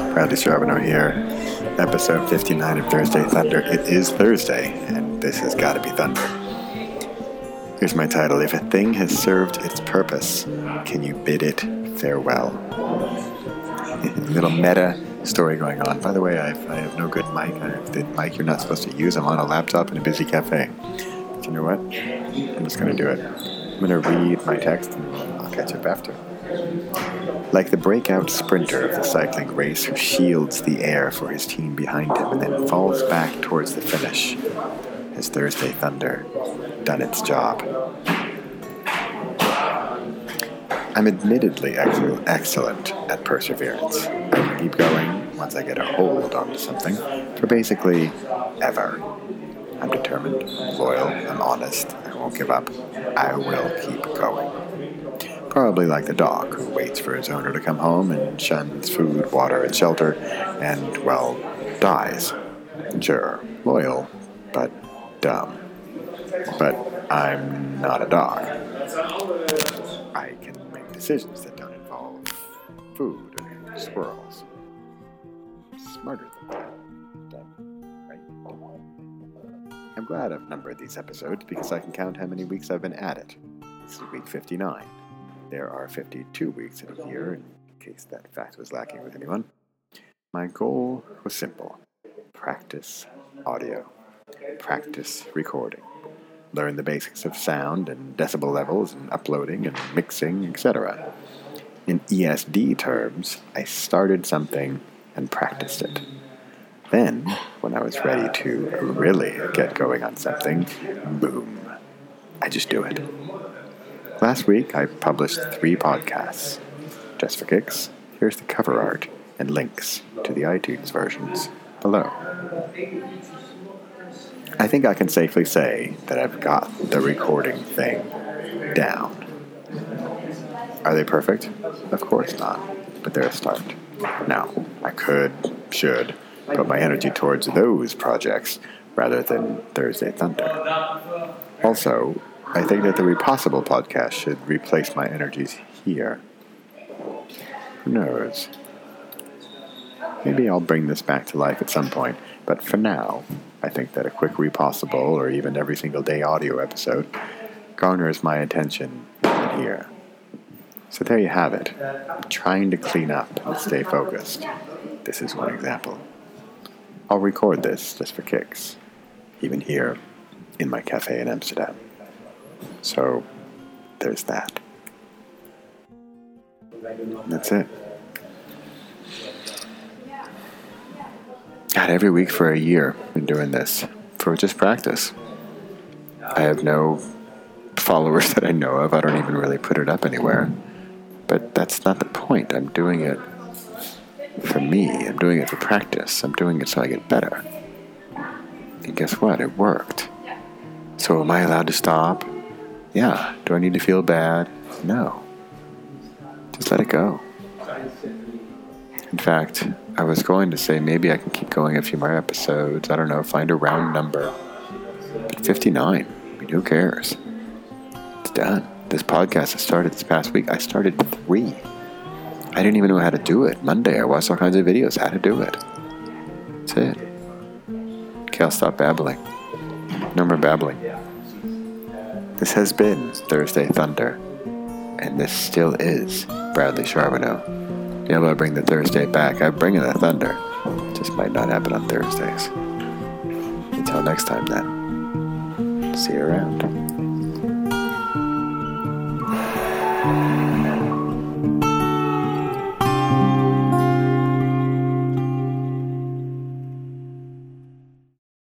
Bradley Charbonneau here, episode 59 of Thursday Thunder. It is Thursday, and this has got to be Thunder. Here's my title: If a thing has served its purpose, can you bid it farewell? Little meta story going on. By the way, I have no good mic. I have the mic you're not supposed to use. I'm on a laptop in a busy cafe. But you know what? I'm just going to do it. I'm going to read my text and I'll catch up after. Like the breakout sprinter of the cycling race who shields the air for his team behind him and then falls back towards the finish, has Thursday Thunder done its job? I'm admittedly excellent at perseverance. I can keep going once I get a hold on something for basically ever. I'm determined, loyal, I'm honest, I won't give up. I will keep going. Probably like the dog who waits for his owner to come home and shuns food, water, and shelter, and, well, dies. Sure, loyal, but dumb. But I'm not a dog. I can make decisions that don't involve food and squirrels. Smarter than that, right? I'm glad I've numbered these episodes because I can count how many weeks I've been at it. This is week 59. There are 52 weeks in a year, in case that fact was lacking with anyone. My goal was simple: practice audio, practice recording, learn the basics of sound and decibel levels and uploading and mixing, etc. In ESD terms, I started something and practiced it. Then, when I was ready to really get going on something, boom, I just do it. Last week, I published 3 podcasts. Just for kicks, here's the cover art and links to the iTunes versions below. I think I can safely say that I've got the recording thing down. Are they perfect? Of course not, but they're a start. Now, I should put my energy towards those projects rather than Thursday Thunder. Also, I think that the Repossible podcast should replace my energies here. Who knows? Maybe I'll bring this back to life at some point, but for now, I think that a quick Repossible or even every single day audio episode garners my attention here. So there you have it. I'm trying to clean up and stay focused. This is one example. I'll record this just for kicks, even here in my cafe in Amsterdam. So, there's that. That's it. God, every week for a year I've been doing this for just practice. I have no followers that I know of. I don't even really put it up anywhere. But that's not the point. I'm doing it for me. I'm doing it for practice. I'm doing it so I get better. And guess what? It worked. So am I allowed to stop? Yeah. Do I need to feel bad? No. Just let it go. In fact, I was going to say maybe I can keep going a few more episodes. I don't know, find a round number. But 59, I mean, who cares? It's done. This podcast I started this past week, I started 3. I didn't even know how to do it. Monday, I watched all kinds of videos how to do it. That's it. Okay, I'll stop babbling. No more babbling. This has been Thursday Thunder, and this still is Bradley Charbonneau. Be able to bring the Thursday back. I'm bringing the Thunder. It just might not happen on Thursdays. Until next time, then. See you around.